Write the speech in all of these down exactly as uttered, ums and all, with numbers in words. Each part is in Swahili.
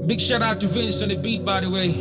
Big shout out to Vince on the beat, by the way.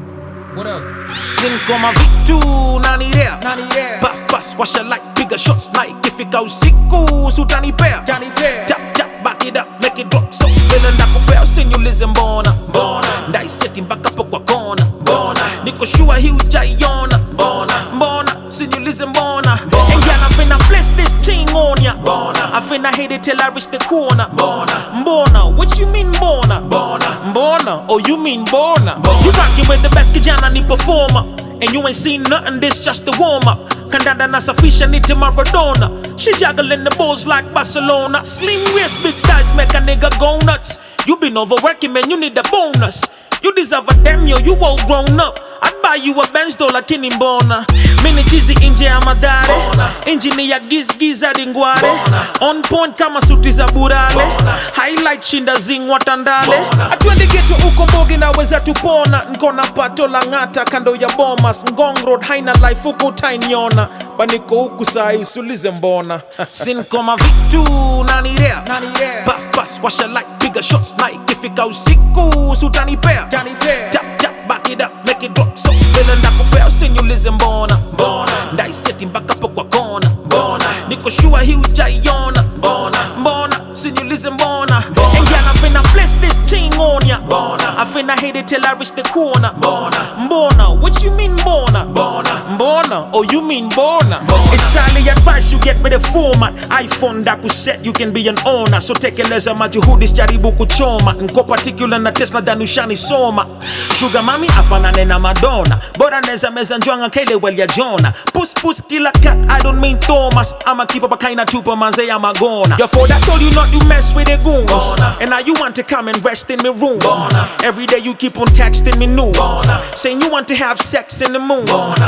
What up? Sin koma vitu nani rea nani rea Puff pass washa like bigger shots like ikifika usiku sutanipea tanipea tap tap back it up make it drop so vile ndakupea usinyulize mbona mbona ndai seti mpaka po kwa kona mbona niko sure hii ujaiona mbona mbona usinyulize mbona and girl I finna place this thing on ya mbona I finna hit it till I reach the corner mbona mbona what you mean mbona mbona mbona oh you mean mbona you rockin' with the best kijana ni performer and you ain't seen nothing, this just the warm-up. Kandanda nasafisha niti Maradona. She juggling the balls like Barcelona. Slim waist, big thighs make a nigga go nuts. You been overworking, man, you need a bonus. You deserve a damn yo, you all grown up. I'd buy you a Benz though lakini mbona mini jizi inje ya madare injini ya giz giz hadi ngware on point kama suti za burale highlight shinda zing watandale atwende geto uko mbogi na weza tupona nkona pato la ngata kando ya bomas Ngong Road haina life uko utainiona baniko huku sai usulize mbona sin koma vitu nani rea nani rea Puff pass washa like bigger shots like ikifika usiku sutanipea tanipea tap tap back it up make it drop so vile ndakupea usinyulize mbona mbona ndai seti mpaka po kwa kona mbona niko sure hii ujaiona mbona mbona usinyulize mbona and girl I finna place this thing on ya mbona I finna hit it till I reach the corner mbona mbona what you mean mbona mbona mbona oh you mean mbona it's highly advised you get with the format iPhone daku set you can be an owner so tekeleza majuhudi jaribu kuchoma nko particular na Tesla danushani soma sugar mami afanane na Madonna bora neza meza njwanga kele well ya Jonah puss puss killer cat I don't mean Thomas I'ma keep up a kind of tupa manze ya magona your for that told you not to mess with the goons Bona. And now you want to come and rest in me room Bona. Every day you keep on texting me news Bona. Saying you want to have sex in the moon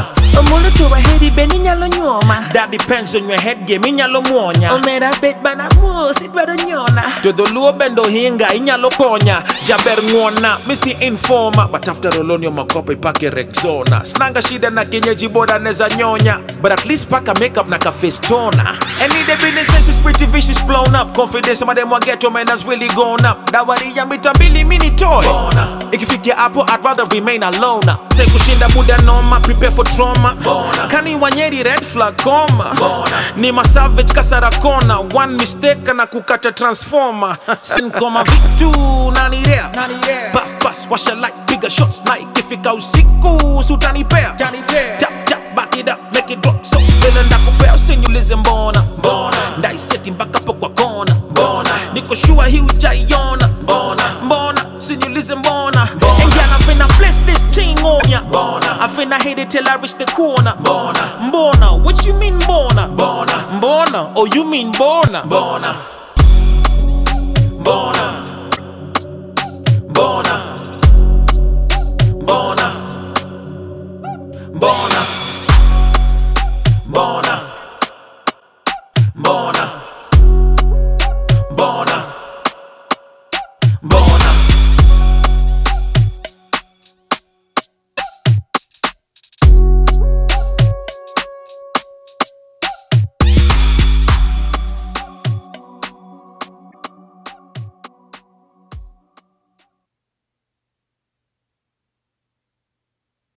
Omulu to a heady beni nyalo nyoma that depends on your head game inyalo muonya Omera bet bana mus idwaro nyona to the luo bendo hinga inyalo ponya jaber ngona misi informa but after all on your makopa ipake Rexona snanga shida na kenyeji boda neza nyonya but at least paka makeup na ka face toner and need the business sense is pretty vicious blown up confidence some of them will get your man has really gone up dawari ya mitambili mini toy ikifikia hapo I'd rather remain alone say kushinda muda noma prepare for trauma kani wanyeri red flag koma ni ma savage kasara kona one mistake na kukata transformer sin koma vitu nani rea nani rea Puff pass washa like bigger shots like ikifika usiku sutanipea tanipea tap tap back it up make it drop so vile ndakupea usinyulize mbona mbona ndai seti mpaka po kwa kona mbona niko sure hii ujaiona mbona mbona usinyulize mbona and girl I finna place this thing on ya mbona I finna hit it till I reach the corner mbona mbona what you mean mbona mbona mbona oh you mean mbona mbona mbona